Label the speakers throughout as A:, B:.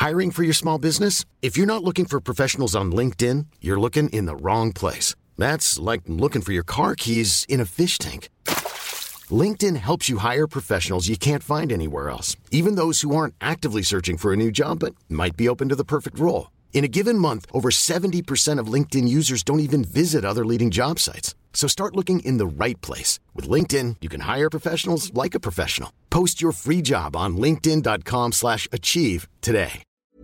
A: Hiring for your small business? If you're not looking for professionals on LinkedIn, you're looking in the wrong place. That's like looking for your car keys in a fish tank. LinkedIn helps you hire professionals you can't find anywhere else, even those who aren't actively searching for a new job but might be open to the perfect role. In a given month, over 70% of LinkedIn users don't even visit other leading job sites. So start looking in the right place. With LinkedIn, you can hire professionals like a professional. Post your free job on linkedin.com/achieve today.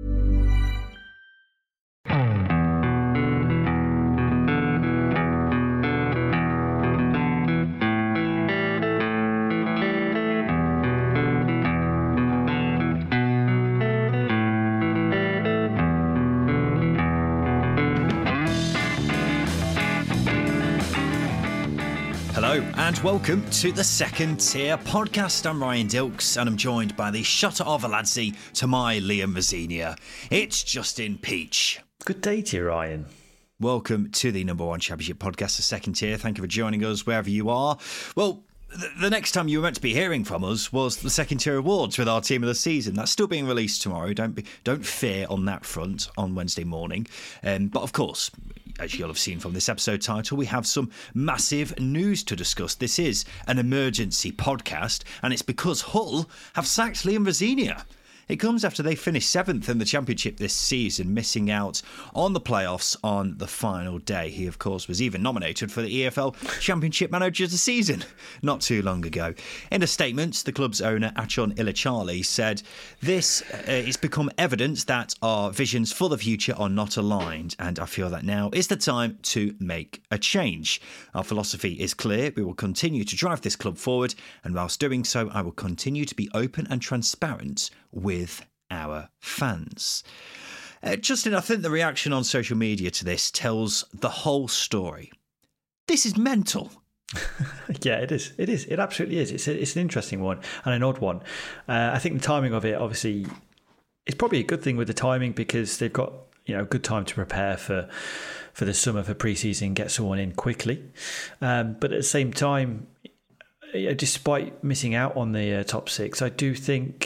B: Hello and welcome to the Second Tier Podcast. I'm Ryan Dilks and I'm joined by the shutter of Aladzi to my Liam Rosinia. It's Justin Peach.
C: Good day to you, Ryan.
B: Welcome to the number one championship podcast, the Second Tier. Thank you for joining us wherever you are. Well, the next time you were meant to be hearing from us was the Second Tier Awards with our team of the season. That's still being released tomorrow. Don't fear on that front on Wednesday morning. But of course, as you'll have seen from this episode title, we have some massive news to discuss. This is an emergency podcast, and it's because Hull have sacked Liam Rosinia. It comes after they finished 7th in the Championship this season, missing out on the playoffs on the final day. He, of course, was even nominated for the EFL Championship Manager of the Season not too long ago. In a statement, the club's owner, Achon Ilachali, said, "This it's become evident that our visions for the future are not aligned, and I feel that now is the time to make a change. Our philosophy is clear. We will continue to drive this club forward, and whilst doing so, I will continue to be open and transparent with our fans." Justin, I think the reaction on social media to this tells the whole story. This is mental.
C: Yeah, it is. It is. It absolutely is. It's an interesting one and an odd one. I think the timing of it, obviously, it's probably a good thing with the timing because they've got good time to prepare for the summer, for pre-season, get someone in quickly. But at the same time, despite missing out on the top six, I do think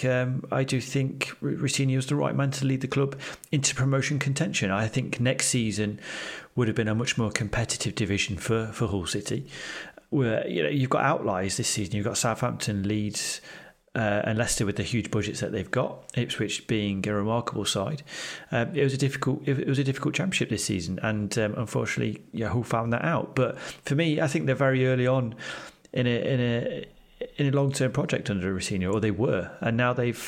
C: Rosinia was the right man to lead the club into promotion contention. I think next season would have been a much more competitive division for Hull City. Where you've got outliers this season. You've got Southampton, Leeds, and Leicester with the huge budgets that they've got. Ipswich being a remarkable side. It was a difficult championship this season, and unfortunately, Hull found that out. But for me, I think they're very early on in a long-term project under Rosinia, or they were, and now they've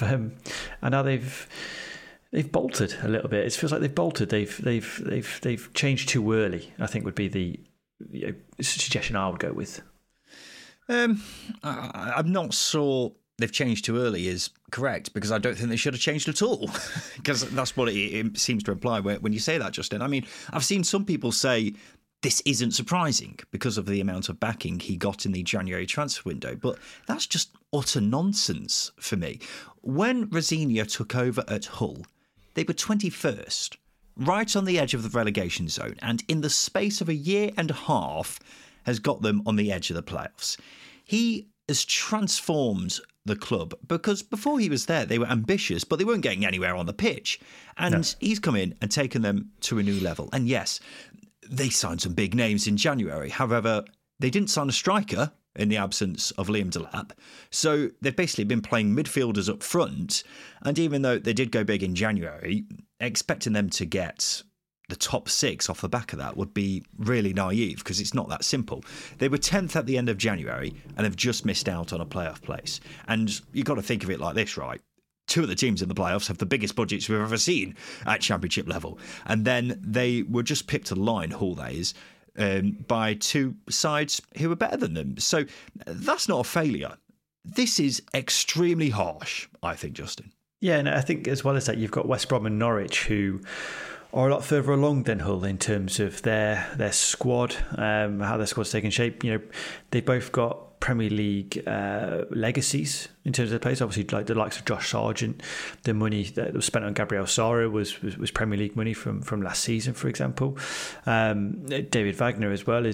C: bolted a little bit. It feels like they've bolted. They've changed too early, I think, would be the suggestion I would go with.
B: I'm not sure they've changed too early is correct, because I don't think they should have changed at all, because that's what it seems to imply when you say that, Justin. I mean, I've seen some people say this isn't surprising because of the amount of backing he got in the January transfer window, but that's just utter nonsense for me. When Rosinia took over at Hull, they were 21st, right on the edge of the relegation zone, and in the space of a year and a half has got them on the edge of the playoffs. He has transformed the club, because before he was there, they were ambitious, but they weren't getting anywhere on the pitch. And He's come in and taken them to a new level. And yes, they signed some big names in January. However, they didn't sign a striker in the absence of Liam Delap. So they've basically been playing midfielders up front. And even though they did go big in January, expecting them to get the top six off the back of that would be really naive, because it's not that simple. They were 10th at the end of January and have just missed out on a playoff place. And you've got to think of it like this, right? Two of the teams in the playoffs have the biggest budgets we've ever seen at championship level. And then they were just picked to the line, Hull that is, by two sides who were better than them. So that's not a failure. This is extremely harsh, I think, Justin.
C: Yeah, and I think as well as that, you've got West Brom and Norwich, who are a lot further along than Hull in terms of their squad, how their squad's taken shape. They've both got Premier League legacies in terms of the players. Obviously, like the likes of Josh Sargent, the money that was spent on Gabriel Sara was Premier League money from last season, for example. David Wagner as well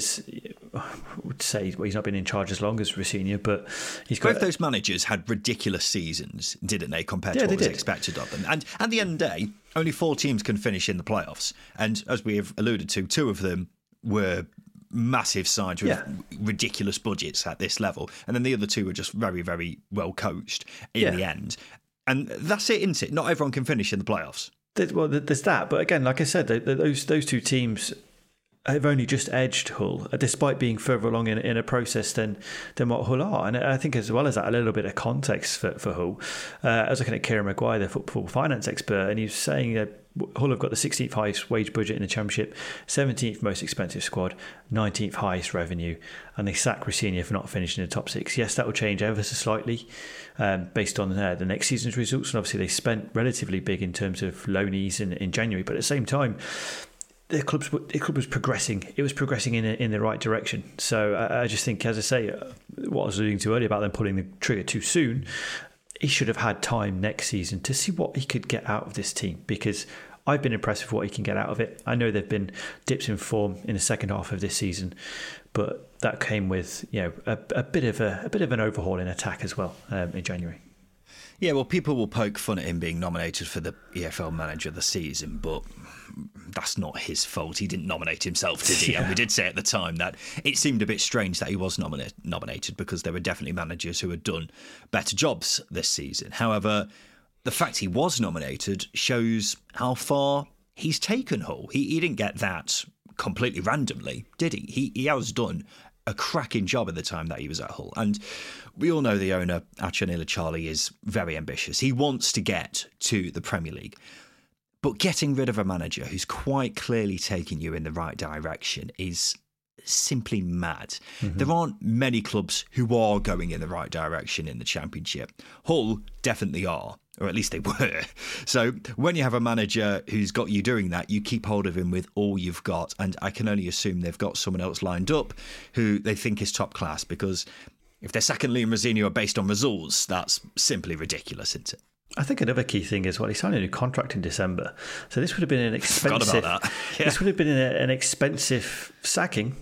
C: I would say, well, he's not been in charge as long as Rosenior, but he's got...
B: Both those managers had ridiculous seasons, didn't they, compared to what was expected of them? And at the end of the day, only 4 teams can finish in the playoffs. And as we have alluded to, 2 of them were massive sides with ridiculous budgets at this level. And then the other 2 were just very, very well coached in the end. And that's it, isn't it? Not everyone can finish in the playoffs.
C: Well, there's that. But again, like I said, those 2 teams have only just edged Hull, despite being further along in a process than what Hull are. And I think as well as that, a little bit of context for Hull. I was looking at Kieran Maguire, the football finance expert, and he was saying that Hull have got the 16th highest wage budget in the Championship, 17th most expensive squad, 19th highest revenue, and they sack Rosenior for not finishing in the top 6. Yes, that will change ever so slightly based on the next season's results. And obviously they spent relatively big in terms of loanees in January, but at the same time, the club was progressing. It was progressing in the right direction. So I just think, as I say, what I was alluding to earlier about them pulling the trigger too soon, he should have had time next season to see what he could get out of this team, because I've been impressed with what he can get out of it. I know there've been dips in form in the second half of this season, but that came with a bit of an overhaul in attack as well in January.
B: Yeah, well, people will poke fun at him being nominated for the EFL Manager of the Season, but that's not his fault. He didn't nominate himself, did he? Yeah. And we did say at the time that it seemed a bit strange that he was nominated because there were definitely managers who had done better jobs this season. However, the fact he was nominated shows how far he's taken Hull. He didn't get that completely randomly, did he? He has done a cracking job at the time that he was at Hull. And we all know the owner, Achan Ilacharlie, is very ambitious. He wants to get to the Premier League. But getting rid of a manager who's quite clearly taking you in the right direction is simply mad. Mm-hmm. There aren't many clubs who are going in the right direction in the Championship. Hull definitely are, or at least they were. So when you have a manager who's got you doing that, you keep hold of him with all you've got. And I can only assume they've got someone else lined up who they think is top class, because if their second Liam Rosenior based on results, that's simply ridiculous, isn't it?
C: I think another key thing is, well, he signed a new contract in December, so this would have been an expensive.
B: Forgot about that. Yeah.
C: This would have been an expensive sacking.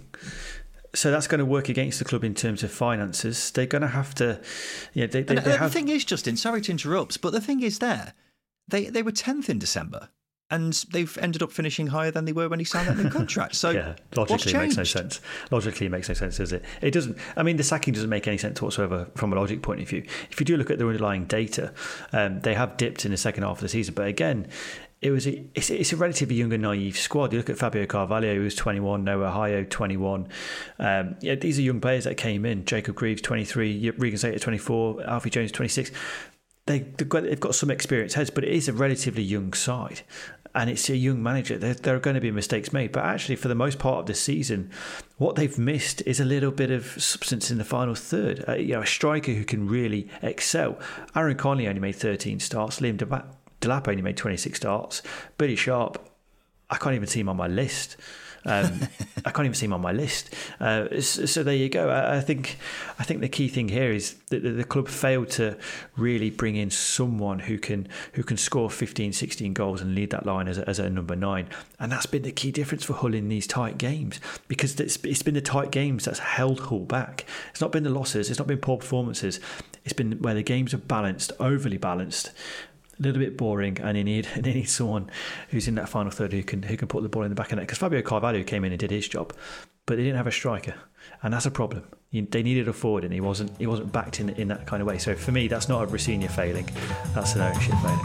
C: So that's going to work against the club in terms of finances. They're going to have to. The
B: thing is, Justin, sorry to interrupt, but the thing is, they were 10th in December. And they've ended up finishing higher than they were when he signed that new contract. So
C: yeah, logically it makes no sense. Logically it makes no sense, does it? It doesn't. I mean, the sacking doesn't make any sense whatsoever from a logic point of view. If you do look at the underlying data, they have dipped in the second half of the season. But again, it's a relatively young and naive squad. You look at Fabio Carvalho, who was 21, Noah Hayo, 21. These are young players that came in. Jacob Greaves, 23, Regan Sater, 24, Alfie Jones, 26. They've got some experienced heads, but it is a relatively young side. And it's a young manager. There are going to be mistakes made. But actually, for the most part of this season, what they've missed is a little bit of substance in the final third. A striker who can really excel. Aaron Conley only made 13 starts. Liam Delap only made 26 starts. Billy Sharp, I can't even see him on my list. So there you go. I think the key thing here is that the club failed to really bring in someone who can score 15, 16 goals and lead that line as a number 9. And that's been the key difference for Hull in these tight games, because it's been the tight games that's held Hull back. It's not been the losses. It's not been poor performances. It's been where the games are balanced, overly balanced. A little bit boring, and they need someone who's in that final third who can put the ball in the back of the net. Because Fabio Carvalho came in and did his job, but they didn't have a striker, and that's a problem. They needed a forward, and he wasn't backed in that kind of way. So for me, that's not a Rosenior failing; that's an ownership failing.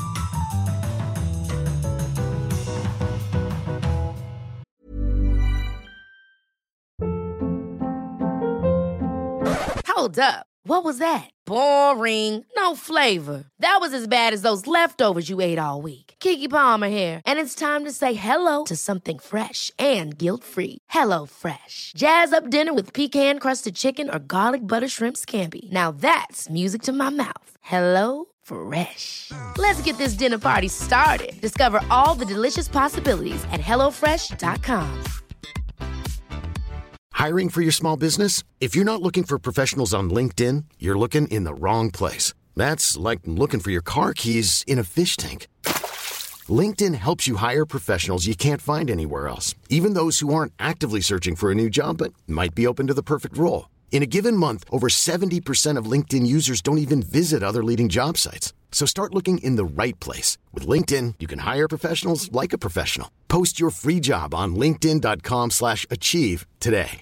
D: Hold up. What was that? Boring. No flavor. That was as bad as those leftovers you ate all week. Keke Palmer here, and it's time to say hello to something fresh and guilt-free. Hello Fresh. Jazz up dinner with pecan-crusted chicken or garlic butter shrimp scampi. Now that's music to my mouth. Hello Fresh. Let's get this dinner party started. Discover all the delicious possibilities at HelloFresh.com.
A: Hiring for your small business? If you're not looking for professionals on LinkedIn, you're looking in the wrong place. That's like looking for your car keys in a fish tank. LinkedIn helps you hire professionals you can't find anywhere else, even those who aren't actively searching for a new job but might be open to the perfect role. In a given month, over 70% of LinkedIn users don't even visit other leading job sites. So start looking in the right place. With LinkedIn, you can hire professionals like a professional. Post your free job on linkedin.com/achieve today.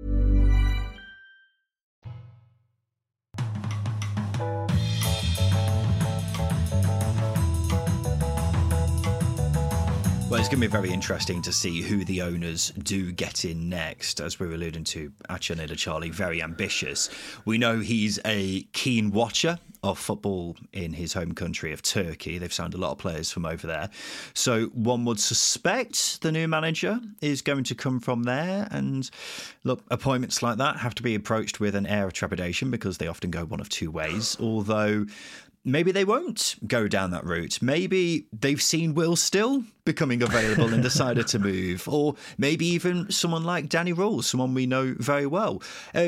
B: Well, it's going to be very interesting to see who the owners do get in next. As we were alluding to, Acun Ilicali, very ambitious. We know he's a keen watcher of football in his home country of Turkey. They've signed a lot of players from over there. So one would suspect the new manager is going to come from there. And look, appointments like that have to be approached with an air of trepidation because they often go one of two ways, although maybe they won't go down that route. Maybe they've seen Will Still becoming available and decided to move. Or maybe even someone like Danny Rule, someone we know very well.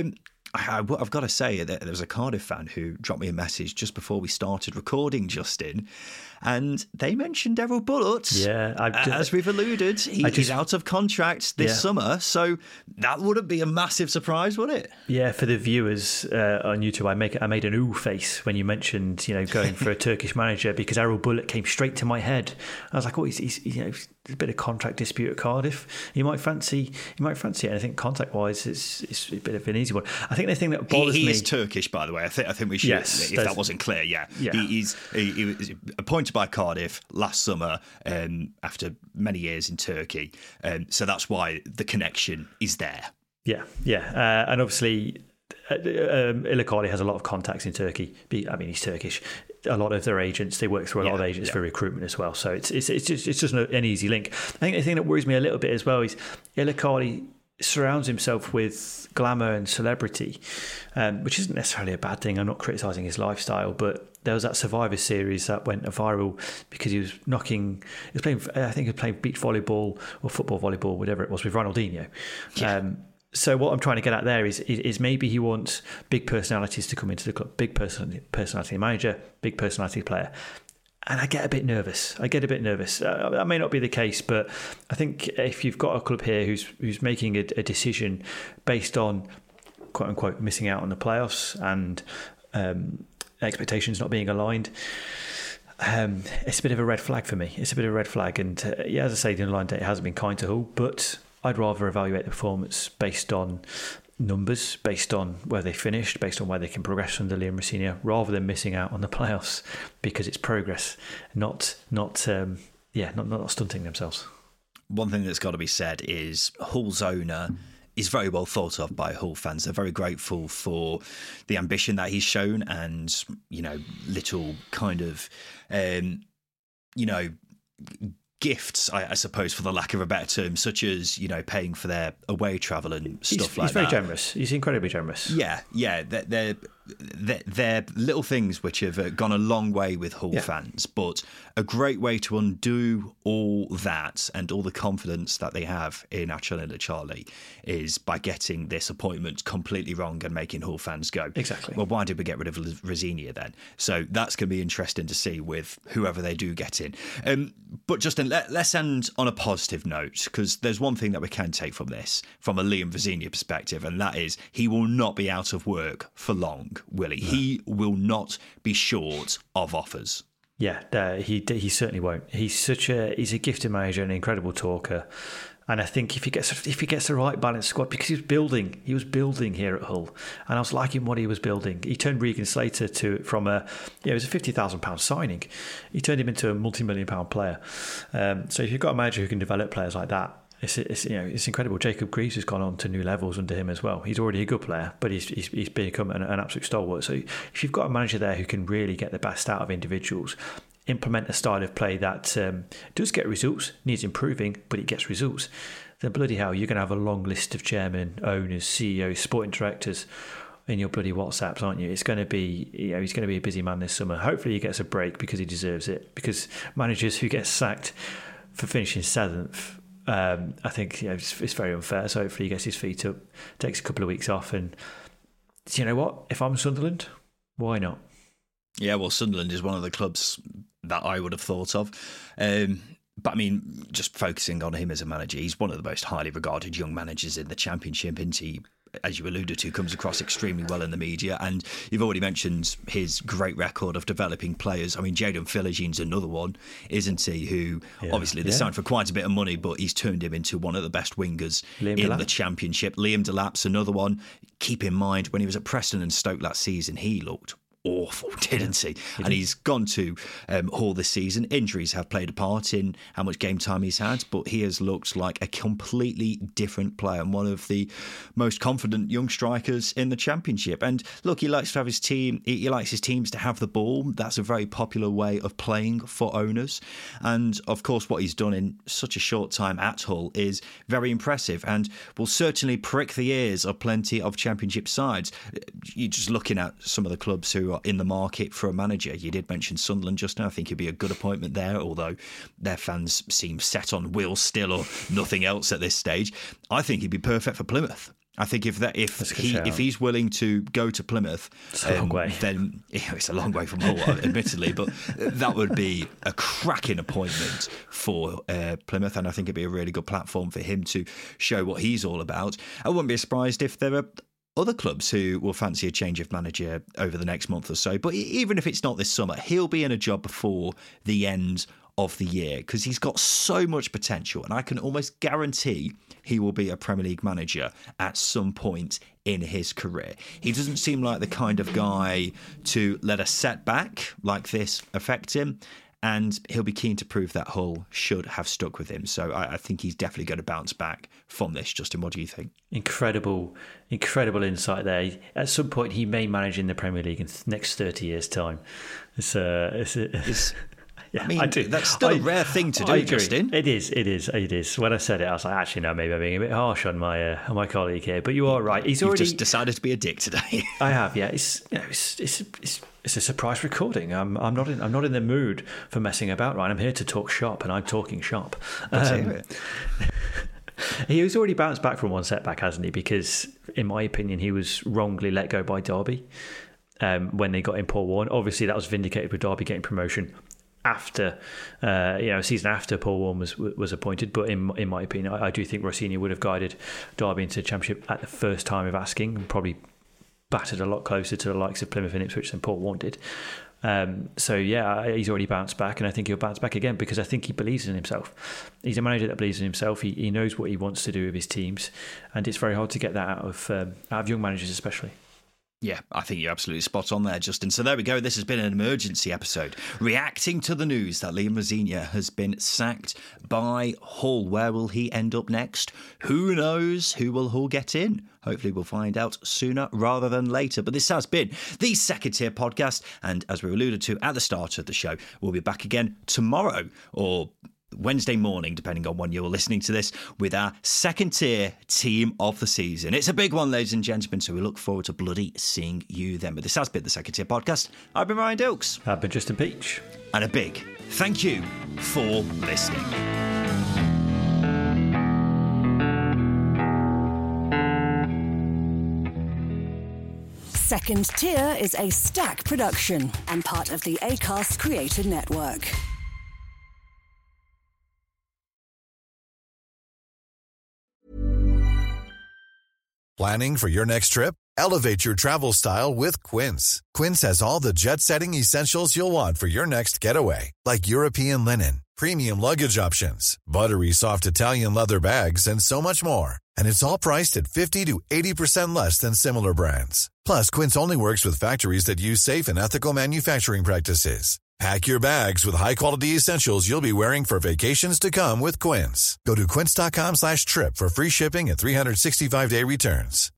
B: I've got to say that there was a Cardiff fan who dropped me a message just before we started recording, Justin, and they mentioned Errol Bulut.
C: Yeah,
B: as we've alluded, he's out of contract this summer, so that wouldn't be a massive surprise, would it?
C: Yeah, for the viewers on YouTube, I made an ooh face when you mentioned going for a Turkish manager because Errol Bulut came straight to my head. I was like, oh, he's a bit of contract dispute at Cardiff. You might fancy it. And I think contact-wise, it's a bit of an easy one. I think the thing that bothers me...
B: He is Turkish, by the way. I think we should, if that wasn't clear, He was appointed by Cardiff last summer after many years in Turkey. So that's why the connection is there.
C: Yeah. And obviously... Ilicali has a lot of contacts in Turkey. I mean, he's Turkish. A lot of their agents, they work through a lot of agents for recruitment as well. So it's just an easy link. I think the thing that worries me a little bit as well is Ilicali surrounds himself with glamour and celebrity, which isn't necessarily a bad thing. I'm not criticising his lifestyle, but there was that Survivor Series that went viral because he was playing beach volleyball or football volleyball, whatever it was, with Ronaldinho. Yeah. So what I'm trying to get at there is maybe he wants big personalities to come into the club, big personality manager, big personality player. And I get a bit nervous. That may not be the case, but I think if you've got a club here who's making a decision based on, quote unquote, missing out on the playoffs and expectations not being aligned, it's a bit of a red flag for me. It's a bit of a red flag. And as I say, the underlying data hasn't been kind to Hull, but I'd rather evaluate the performance based on numbers, based on where they finished, based on where they can progress under Liam Rosenior, rather than missing out on the playoffs because it's progress, not stunting themselves.
B: One thing that's got to be said is Hull's owner is very well thought of by Hull fans. They're very grateful for the ambition that he's shown and, little kind of, gifts, I suppose, for the lack of a better term, such as, paying for their away travel and stuff like that.
C: He's very generous. He's incredibly generous.
B: Yeah. They're little things which have gone a long way with Hull fans, but a great way to undo all that and all the confidence that they have in Acun Ilicali is by getting this appointment completely wrong and making Hull fans go,
C: exactly,
B: well, why did we get rid of Rosenior then? So that's going to be interesting to see with whoever they do get in. But Justin, let's end on a positive note, because there's one thing that we can take from this, from a Liam Rosenior perspective, and that is he will not be out of work for long, will he? No. He will not be short of offers.
C: Yeah, he certainly won't. He's a gifted manager and an incredible talker. And I think if he gets the right balanced squad, because he was building here at Hull, and I was liking what he was building. He turned Regan Slater it was a £50,000 signing. He turned him into a multi-million-pound player. So if you've got a manager who can develop players like that, it's incredible. Jacob Greaves has gone on to new levels under him as well. He's already a good player, but he's become an absolute stalwart. So if you've got a manager there who can really get the best out of individuals, implement a style of play that does get results, needs improving, but it gets results, then bloody hell, you're going to have a long list of chairmen, owners, CEOs, sporting directors in your bloody WhatsApps, aren't you? It's going to be, he's going to be a busy man this summer. Hopefully he gets a break because he deserves it, because managers who get sacked for finishing 7th I think it's very unfair. So hopefully he gets his feet up, takes a couple of weeks off, and you know what? If I'm Sunderland, why not?
B: Yeah, well, Sunderland is one of the clubs that I would have thought of. But I mean, just focusing on him as a manager, he's one of the most highly regarded young managers in the Championship, isn't he? As you alluded to, comes across extremely well in the media. And you've already mentioned his great record of developing players. I mean, Jadon Philogene another one, isn't he? Who obviously they signed for quite a bit of money, but he's turned him into one of the best wingers in the Championship. Liam Delap's another one. Keep in mind, when he was at Preston and Stoke last season, he looked awful, didn't he? And he's gone to Hull this season. Injuries have played a part in how much game time he's had, but he has looked like a completely different player and one of the most confident young strikers in the Championship. And look, he likes to have his team, he likes his teams to have the ball. That's a very popular way of playing for owners. And of course, what he's done in such a short time at Hull is very impressive and will certainly prick the ears of plenty of Championship sides. You're just looking at some of the clubs who are in the market for a manager. You did mention Sunderland just now. I think he'd be a good appointment there, although their fans seem set on Will Still or nothing else at this stage. I think he'd be perfect for Plymouth. I think if he's willing to go to Plymouth,
C: it's a long way.
B: Then it's a long way from Hull, admittedly, but that would be a cracking appointment for Plymouth, and I think it'd be a really good platform for him to show what he's all about. I wouldn't be surprised if there are other clubs who will fancy a change of manager over the next month or so. But even if it's not this summer, he'll be in a job before the end of the year because he's got so much potential. And I can almost guarantee he will be a Premier League manager at some point in his career. He doesn't seem like the kind of guy to let a setback like this affect him. And he'll be keen to prove that Hull should have stuck with him. So I think he's definitely going to bounce back from this. Justin, what do you think?
C: Incredible insight there. At some point, he may manage in the Premier League in the next 30 years' time. Yeah,
B: I mean,
C: I do.
B: That's still a rare thing to do, Justin.
C: It is. When I said it, I was like, actually, no, maybe I'm being a bit harsh on my colleague here. But you are right. You've
B: just decided to be a dick today.
C: I have, yeah. It's a surprise recording. I'm not in the mood for messing about, right? I'm here to talk shop, and I'm talking shop.
B: Let's hear it.
C: He's already bounced back from one setback, hasn't he? Because, in my opinion, he was wrongly let go by Derby when they got in Paul Warne. Obviously, that was vindicated with Derby getting promotion after, a season after Paul Warne was appointed. But in my opinion, I do think Rossini would have guided Derby into the Championship at the first time of asking, and probably battered a lot closer to the likes of Plymouth and Ipswich than Paul Warne did. He's already bounced back, and I think he'll bounce back again because I think he believes in himself. He's a manager that believes in himself. He knows what he wants to do with his teams, and it's very hard to get that out of young managers especially.
B: Yeah, I think you're absolutely spot on there, Justin. So there we go. This has been an emergency episode reacting to the news that Liam Rosenior has been sacked by Hull. Where will he end up next? Who knows? Who will Hull get in? Hopefully we'll find out sooner rather than later. But this has been the Second Tier Podcast. And as we alluded to at the start of the show, we'll be back again tomorrow or Wednesday morning, depending on when you're listening to this, with our second tier team of the season. It's a big one, ladies and gentlemen, so we look forward to bloody seeing you then. But this has been the Second Tier Podcast. I've been Ryan Dilks.
C: I've been Justin Peach.
B: And a big thank you for listening.
E: Second Tier is a Stack production and part of the Acast Creator Network.
F: Planning for your next trip? Elevate your travel style with Quince. Quince has all the jet-setting essentials you'll want for your next getaway, like European linen, premium luggage options, buttery soft Italian leather bags, and so much more. And it's all priced at 50 to 80% less than similar brands. Plus, Quince only works with factories that use safe and ethical manufacturing practices. Pack your bags with high-quality essentials you'll be wearing for vacations to come with Quince. Go to quince.com/trip for free shipping and 365-day returns.